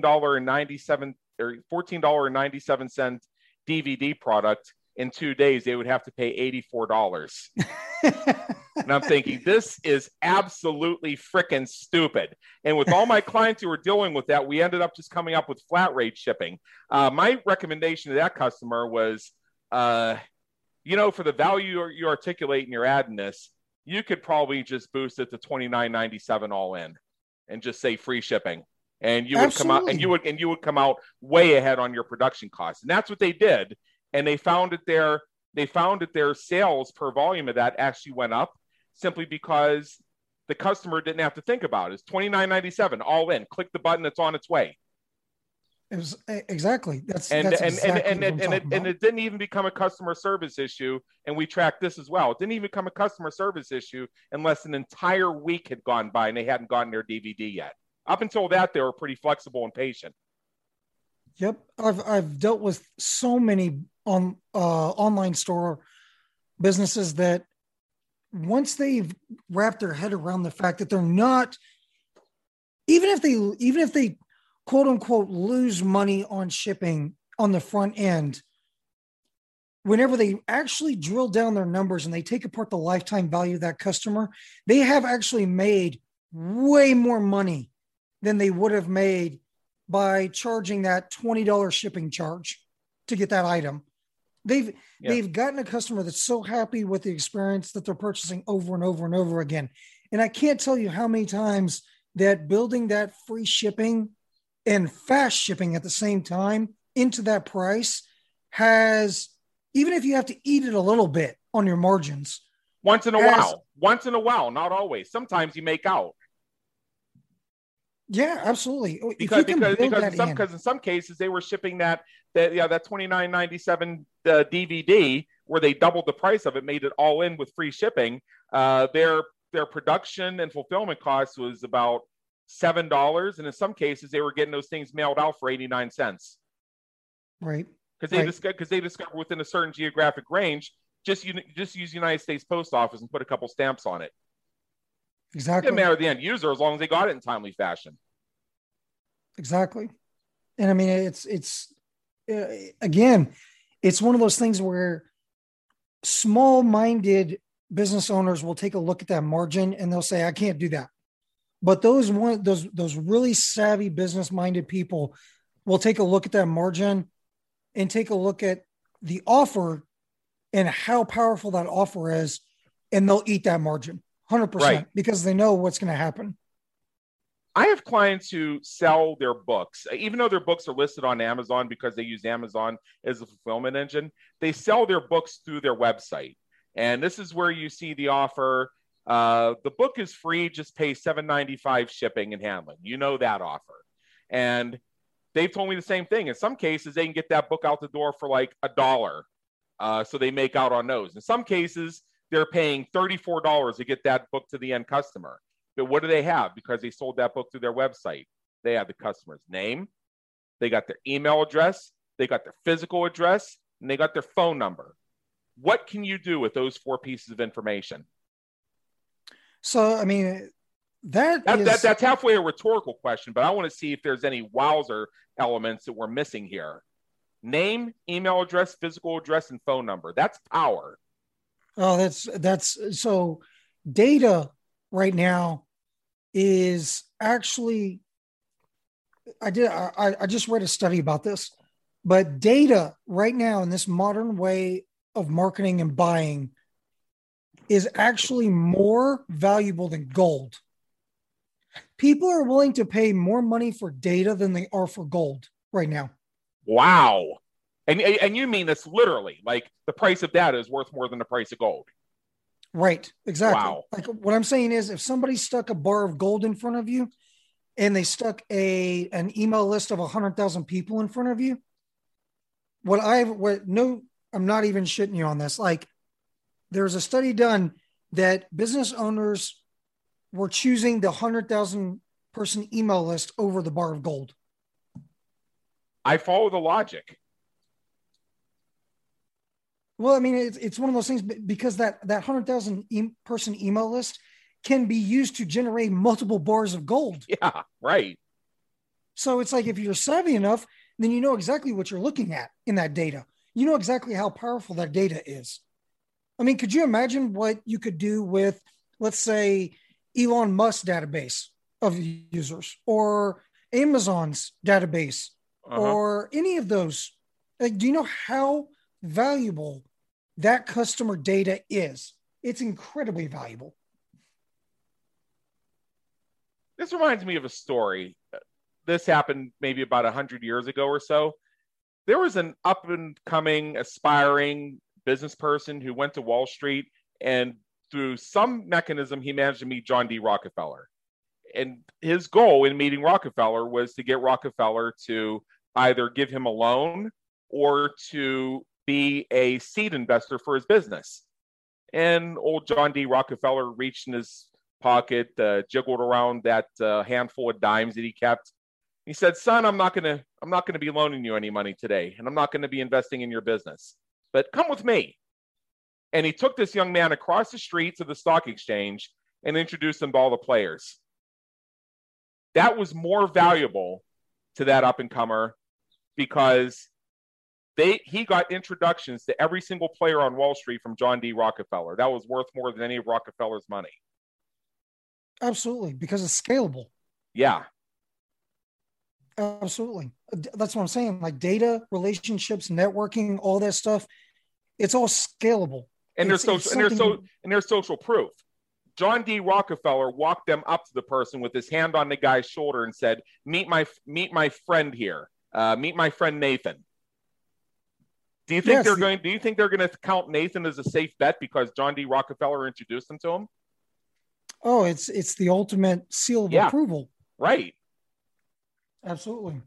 $14.97 DVD product in 2 days, they would have to pay $84. And I'm thinking, this is absolutely freaking stupid. And with all my clients who were dealing with that, we ended up just coming up with flat rate shipping. My recommendation to that customer was, for the value you articulate in your ad in this, you could probably just boost it to $29.97 all in and just say free shipping. And you would come out and you would come out way ahead on your production costs. And that's what they did. And they found that their sales per volume of that actually went up simply because the customer didn't have to think about it. It's $29.97 all in. Click the button, it's on its way. It was exactly it didn't even become a customer service issue. And we tracked this as well. It didn't even become a customer service issue unless an entire week had gone by and they hadn't gotten their DVD yet. Up until that, they were pretty flexible and patient. Yep, I've dealt with so many online store businesses that once they've wrapped their head around the fact that they're not, even if they quote unquote lose money on shipping on the front end, whenever they actually drill down their numbers and they take apart the lifetime value of that customer, they have actually made way more money than they would have made by charging that $20 shipping charge to get that item. They've gotten a customer that's so happy with the experience that they're purchasing over and over and over again. And I can't tell you how many times that building that free shipping and fast shipping at the same time into that price has, even if you have to eat it a little bit on your margins. Once in a while, not always. Sometimes you make out. Yeah, absolutely. Because in some cases they were shipping that $29.97 DVD where they doubled the price of it, made it all in with free shipping. Their production and fulfillment cost was about $7, and in some cases they were getting those things mailed out for 89 cents. Right. Because they discovered within a certain geographic range, just use United States Post Office and put a couple stamps on it. Exactly. It didn't matter to the end user as long as they got it in timely fashion. Exactly. And I mean, it's again, it's one of those things where small-minded business owners will take a look at that margin and they'll say, I can't do that. But those really savvy business-minded people will take a look at that margin and take a look at the offer and how powerful that offer is, and they'll eat that margin. 100%, right, because they know what's going to happen. I have clients who sell their books, even though their books are listed on Amazon because they use Amazon as a fulfillment engine. They sell their books through their website. And this is where you see the offer. The book is free, just pay $7.95 shipping and handling. You know that offer. And they've told me the same thing. In some cases, they can get that book out the door for like $1. So they make out on those. In some cases, they're paying $34 to get that book to the end customer. But what do they have? Because they sold that book through their website. They have the customer's name, they got their email address, they got their physical address, and they got their phone number. What can you do with those 4 pieces of information? So, I mean, that's halfway a rhetorical question, but I want to see if there's any wowzer elements that we're missing here. Name, email address, physical address, and phone number. That's power. Oh, that's so data right now is actually, I just read a study about this, but data right now in this modern way of marketing and buying is actually more valuable than gold. People are willing to pay more money for data than they are for gold right now. Wow. And you mean this literally, like the price of data is worth more than the price of gold. Right. Exactly. Wow. Like what I'm saying is if somebody stuck a bar of gold in front of you and they stuck an email list of 100,000 people in front of you, I'm not even shitting you on this. Like there's a study done that business owners were choosing the 100,000 person email list over the bar of gold. I follow the logic. Well, I mean, it's one of those things because that 100,000 person email list can be used to generate multiple bars of gold. Yeah, right. So it's like if you're savvy enough, then you know exactly what you're looking at in that data. You know exactly how powerful that data is. I mean, could you imagine what you could do with, let's say, Elon Musk's database of users or Amazon's database or any of those? Like, do you know how valuable that customer data is? It's incredibly valuable. This reminds me of a story. This happened maybe about 100 years ago or so. There was an up and coming, aspiring business person who went to Wall Street, and through some mechanism, he managed to meet John D. Rockefeller. And his goal in meeting Rockefeller was to get Rockefeller to either give him a loan or to be a seed investor for his business. And old John D. Rockefeller reached in his pocket, jiggled around that handful of dimes that he kept. He said, "Son, I'm not gonna be loaning you any money today, and I'm not going to be investing in your business. But come with me." And he took this young man across the street to the stock exchange and introduced him to all the players. That was more valuable to that up-and-comer because he got introductions to every single player on Wall Street from John D. Rockefeller. That was worth more than any of Rockefeller's money. Absolutely, because it's scalable. Yeah. Absolutely. That's what I'm saying. Like data, relationships, networking, all that stuff, it's all scalable. And there's social proof. John D. Rockefeller walked them up to the person with his hand on the guy's shoulder and said, meet my friend here. Meet my friend Nathan. Do you think they're going to count Nathan as a safe bet because John D. Rockefeller introduced him to him? Oh, it's the ultimate seal of approval. Right. Absolutely.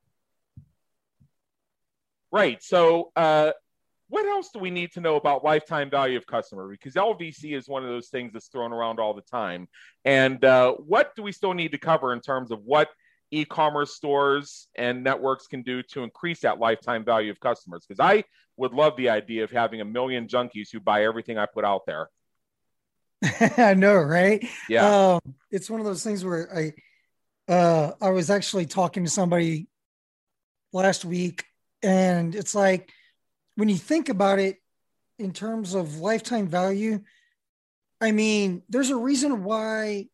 Right. So what else do we need to know about lifetime value of customer? Because LVC is one of those things that's thrown around all the time. And what do we still need to cover in terms of what e-commerce stores and networks can do to increase that lifetime value of customers? Because I would love the idea of having 1 million junkies who buy everything I put out there. I know, right? Yeah. It's one of those things where I was actually talking to somebody last week, and it's like, when you think about it in terms of lifetime value, I mean, there's a reason why,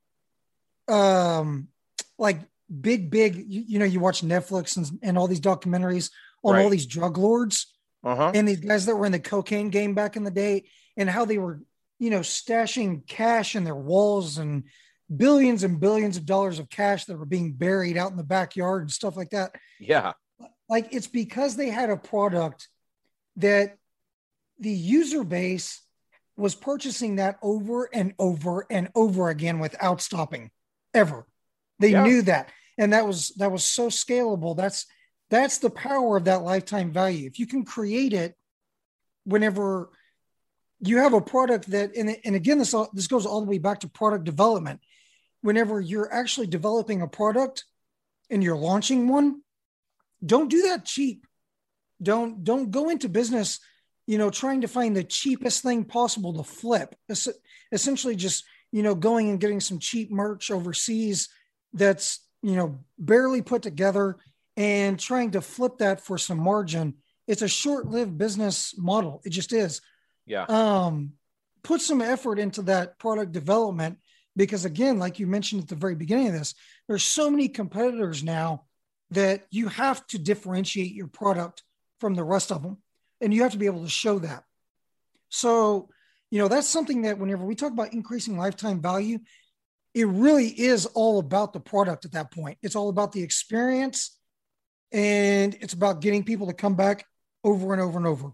like big, you watch Netflix and all these documentaries on all these drug lords and these guys that were in the cocaine game back in the day and how they were, stashing cash in their walls and billions and billions of dollars of cash that were being buried out in the backyard and stuff like that. Yeah. Like it's because they had a product that the user base was purchasing that over and over and over again without stopping ever. They knew that. And that was so scalable. That's the power of that lifetime value. If you can create it whenever you have a product that, and again, this goes all the way back to product development. Whenever you're actually developing a product and you're launching one, don't do that cheap. Don't go into business, trying to find the cheapest thing possible to flip. Essentially just, going and getting some cheap merch overseas that's, barely put together and trying to flip that for some margin. It's a short-lived business model. It just is. Yeah. Put some effort into that product development, because again, like you mentioned at the very beginning of this, there's so many competitors now that you have to differentiate your product from the rest of them. And you have to be able to show that. So, that's something that whenever we talk about increasing lifetime value, it really is all about the product at that point. It's all about the experience, and it's about getting people to come back over and over and over.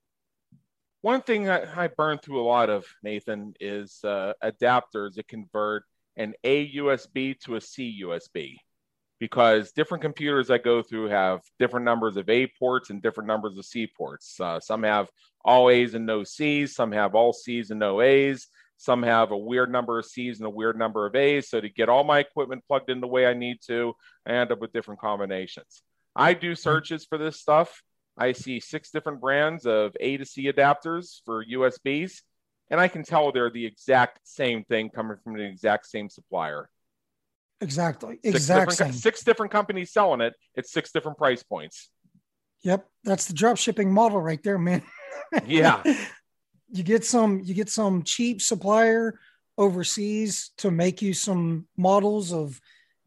One thing that I burn through a lot of, Nathan, is adapters that convert an A USB to a C USB, because different computers I go through have different numbers of A ports and different numbers of C ports. Some have all A's and no C's. Some have all C's and no A's. Some have a weird number of C's and a weird number of A's. So to get all my equipment plugged in the way I need to, I end up with different combinations. I do searches for this stuff. I see 6 different brands of A to C adapters for USBs, and I can tell they're the exact same thing coming from the exact same supplier. Exactly. Six different companies selling it. It's 6 different price points. Yep. That's the drop shipping model right there, man. Yeah. You get some cheap supplier overseas to make you some models of,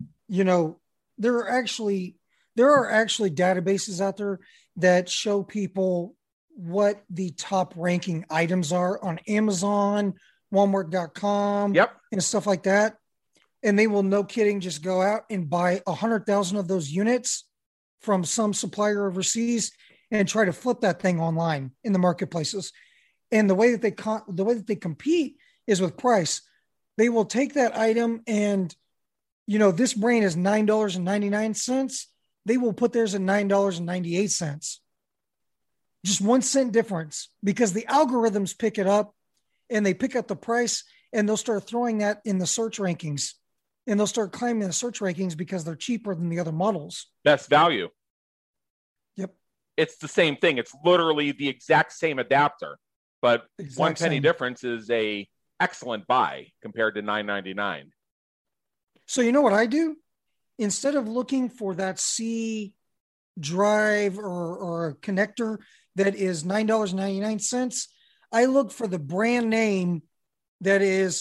there are actually databases out there that show people what the top ranking items are on Amazon, Walmart.com, and stuff like that. And they will, no kidding, just go out and buy 100,000 of those units from some supplier overseas and try to flip that thing online in the marketplaces. And the way that they compete is with price. They will take that item and, this brain is $9.99. They will put theirs at $9.98. Just 1 cent difference, because the algorithms pick it up and they pick up the price, and they'll start throwing that in the search rankings, and they'll start climbing the search rankings because they're cheaper than the other models. Best value. Yep. It's the same thing. It's literally the exact same adapter, but 1 penny difference is a excellent buy compared to $9.99. So you know what I do? Instead of looking for that C drive or a connector that is $9.99, I look for the brand name that is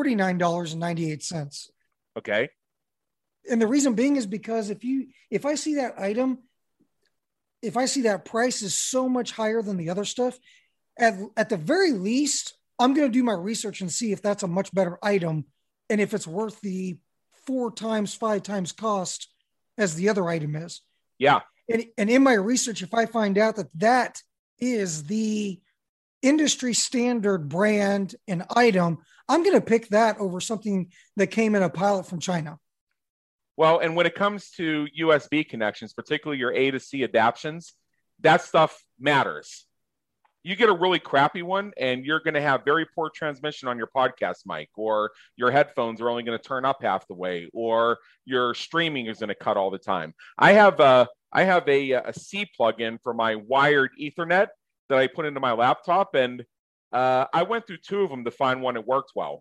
$49.98. Okay. And the reason being is because if I see that item, if I see that price is so much higher than the other stuff, at the very least, I'm going to do my research and see if that's a much better item and if it's worth the 4 times, 5 times cost as the other item is. Yeah. And in my research, if I find out that is the industry standard brand and item, I'm going to pick that over something that came in a pilot from China. Well, and when it comes to USB connections, particularly your A to C adaptions, that stuff matters. You get a really crappy one and you're going to have very poor transmission on your podcast mic, or your headphones are only going to turn up half the way, or your streaming is going to cut all the time. I have a C plugin for my wired Ethernet that I put into my laptop, and I went through 2 of them to find one that worked well.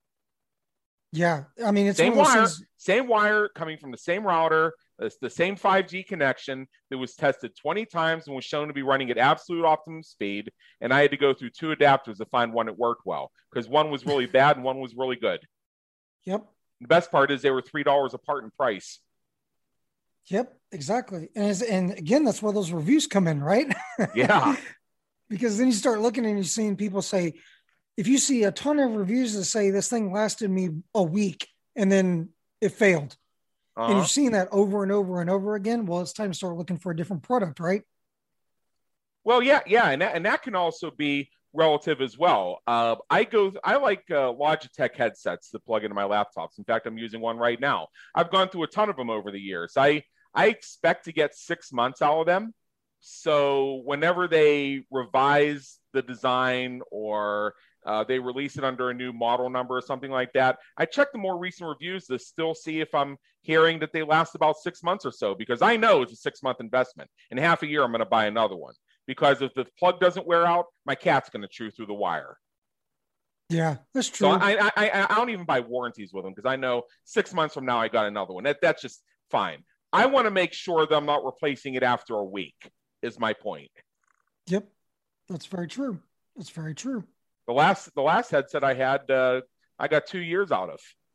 Yeah, I mean, it's same wire coming from the same router. It's the same 5G connection that was tested 20 times and was shown to be running at absolute optimum speed. And I had to go through 2 adapters to find one that worked well, because one was really bad and one was really good. Yep. The best part is they were $3 apart in price. Yep, exactly. And again, that's where those reviews come in, right? Yeah. Because then you start looking and you're seeing people say, if you see a ton of reviews that say this thing lasted me a week and then it failed, and you're seeing that over and over and over again, well, it's time to start looking for a different product, right? Well, yeah. And that can also be relative as well. I like Logitech headsets to plug into my laptops. In fact, I'm using one right now. I've gone through a ton of them over the years. I expect to get 6 months out of them. So whenever they revise the design or they release it under a new model number or something like that, I check the more recent reviews to still see if I'm hearing that they last about 6 months or so, because I know it's a 6-month investment. In half a year, I'm going to buy another one, because if the plug doesn't wear out, my cat's going to chew through the wire. Yeah, that's true. So I don't even buy warranties with them, because I know 6 months from now I got another one. That's just fine. I want to make sure that I'm not replacing it after a week, is my point. Yep, that's very true. That's very true. The last headset I had, I got 2 years out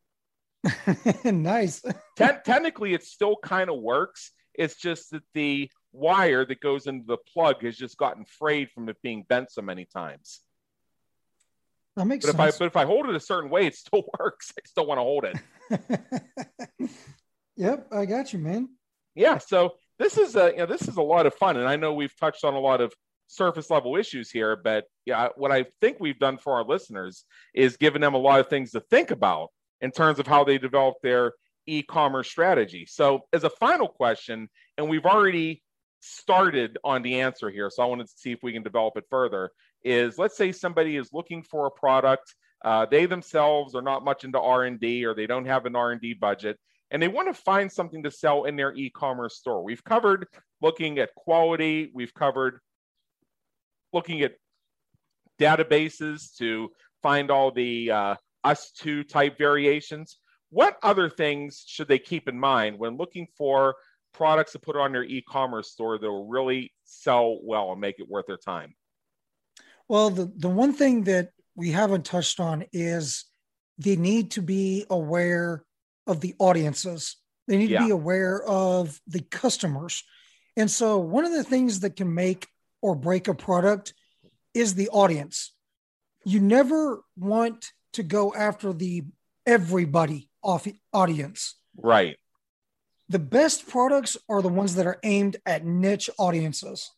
of. Nice. Technically, it still kind of works. It's just that the wire that goes into the plug has just gotten frayed from it being bent so many times. That makes sense. But if I hold it a certain way, it still works. I still want to hold it. Yep, I got you, man. Yeah, so this is a lot of fun, and I know we've touched on a lot of surface level issues here, but yeah, what I think we've done for our listeners is given them a lot of things to think about in terms of how they develop their e-commerce strategy. So as a final question, and we've already started on the answer here, so I wanted to see if we can develop it further, is let's say somebody is looking for a product, they themselves are not much into R&D, or they don't have an R&D budget, and they want to find something to sell in their e-commerce store. We've covered looking at quality, we've covered looking at databases to find all the us-to type variations. What other things should they keep in mind when looking for products to put on their e-commerce store that will really sell well and make it worth their time? Well, the one thing that we haven't touched on is they need to be aware of the audiences. They need to be aware of the customers. And so one of the things that can make or break a product is the audience. You never want to go after the everybody audience. Right. The best products are the ones that are aimed at niche audiences.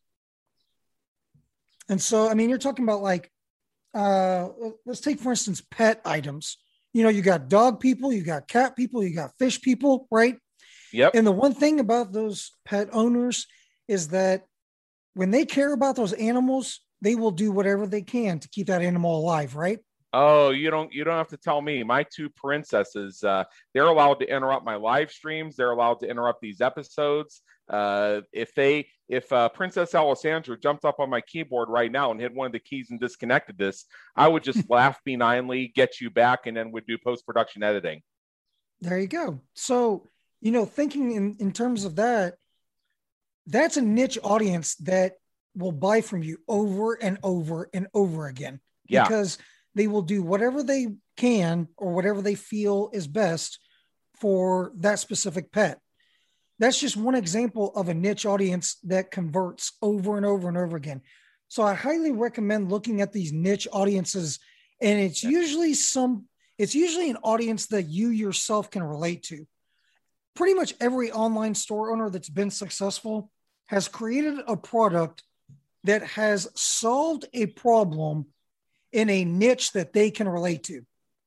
And so, I mean, you're talking about like, let's take, for instance, pet items. You know, you got dog people, you got cat people, you got fish people, right? Yep. And the one thing about those pet owners is that when they care about those animals, they will do whatever they can to keep that animal alive, right? Oh, you don't have to tell me. My two princesses, they're allowed to interrupt my live streams. They're allowed to interrupt these episodes. If Princess Alessandra jumped up on my keyboard right now and hit one of the keys and disconnected this, I would just laugh benignly, get you back, and then would do post-production editing. There you go. So, you know, thinking in terms of that, that's a niche audience that will buy from you over and over and over again. Yeah. Because they will do whatever they can or whatever they feel is best for that specific pet. That's just one example of a niche audience that converts over and over and over again. So I highly recommend looking at these niche audiences, and it's usually an audience that you yourself can relate to. Pretty much every online store owner that's been successful has created a product that has solved a problem in a niche that they can relate to.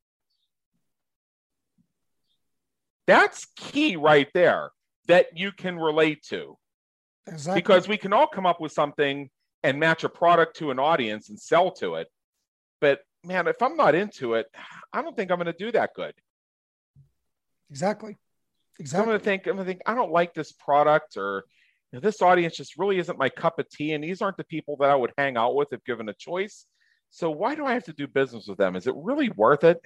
That's key right there, that you can relate to. Exactly. Because we can all come up with something and match a product to an audience and sell to it. But man, if I'm not into it, I don't think I'm going to do that good. Exactly. So I'm going to think, I don't like this product, or this audience just really isn't my cup of tea. And these aren't the people that I would hang out with if given a choice. So why do I have to do business with them? Is it really worth it?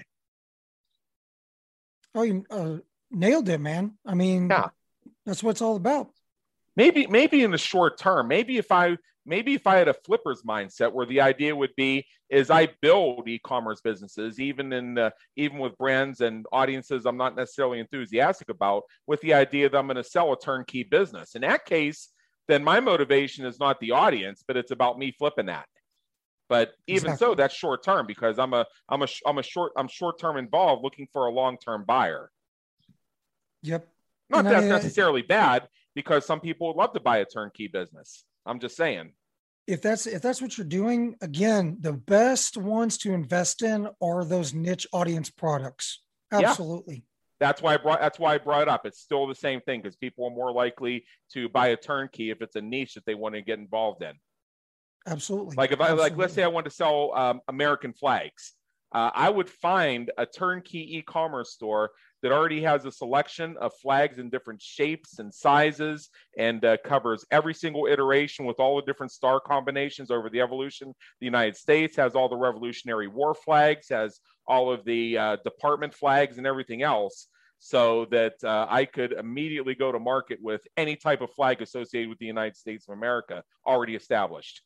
Oh, you nailed it, man. I mean, that's what it's all about. Maybe in the short term, maybe if I had a flipper's mindset where the idea would be is I build e-commerce businesses, even with brands and audiences I'm not necessarily enthusiastic about, with the idea that I'm going to sell a turnkey business. In that case, then my motivation is not the audience, but it's about me flipping that. But even so, that's short term, because I'm short term involved, looking for a long term buyer. Yep. Not that that's necessarily bad, because some people would love to buy a turnkey business. I'm just saying. if that's what you're doing, again, the best ones to invest in are those niche audience products. Absolutely. Yeah. That's why I brought it up. It's still the same thing because people are more likely to buy a turnkey if it's a niche that they want to get involved in. Absolutely. Like if let's say I want to sell American flags, I would find a turnkey e-commerce store that already has a selection of flags in different shapes and sizes and covers every single iteration with all the different star combinations over the evolution. The United States has all the Revolutionary War flags, has all of the department flags and everything else, so that I could immediately go to market with any type of flag associated with the United States of America already established.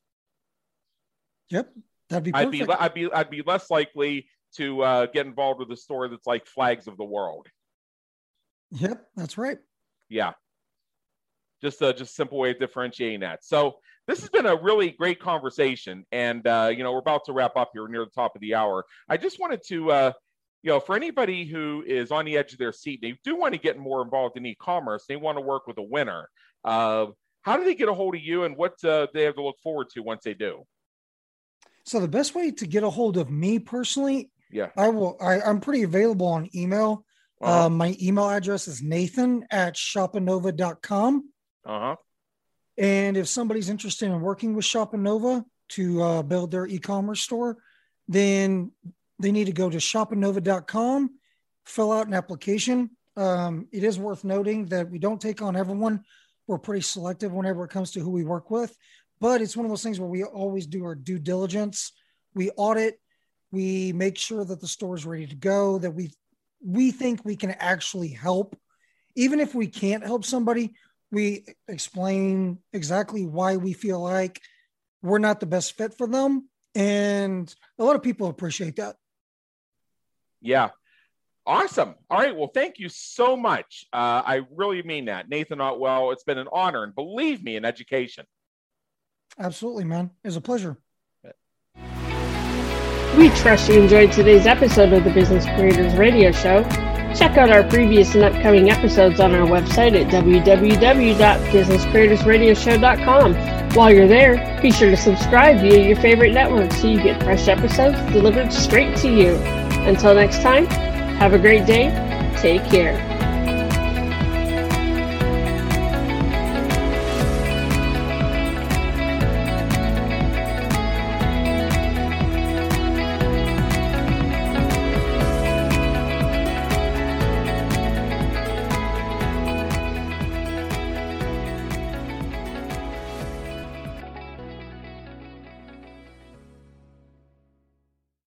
Yep, that'd be perfect. I'd be less likely to get involved with a store that's like Flags of the World. Yep, that's right. Yeah, just a simple way of differentiating that. So this has been a really great conversation, and we're about to wrap up here near the top of the hour. I just wanted to, for anybody who is on the edge of their seat, they do want to get more involved in e-commerce. They want to work with a winner. How do they get a hold of you, and what do they have to look forward to once they do? So the best way to get a hold of me personally, I'm pretty available on email. Uh-huh. My email address is nathan@shopanova.com. Uh-huh. And if somebody's interested in working with Shopanova to build their e-commerce store, then they need to go to shopanova.com, fill out an application. It is worth noting that we don't take on everyone. We're pretty selective whenever it comes to who we work with. But it's one of those things where we always do our due diligence. We audit. We make sure that the store is ready to go, that we think we can actually help. Even if we can't help somebody, we explain exactly why we feel like we're not the best fit for them. And a lot of people appreciate that. Yeah. Awesome. All right. Well, thank you so much. I really mean that. Nathan Otwell, it's been an honor, and believe me, an education. Absolutely, man. It was a pleasure. We trust you enjoyed today's episode of the Business Creators Radio Show. Check out our previous and upcoming episodes on our website at www.businesscreatorsradioshow.com. While you're there, be sure to subscribe via your favorite network so you get fresh episodes delivered straight to you. Until next time, have a great day. Take care.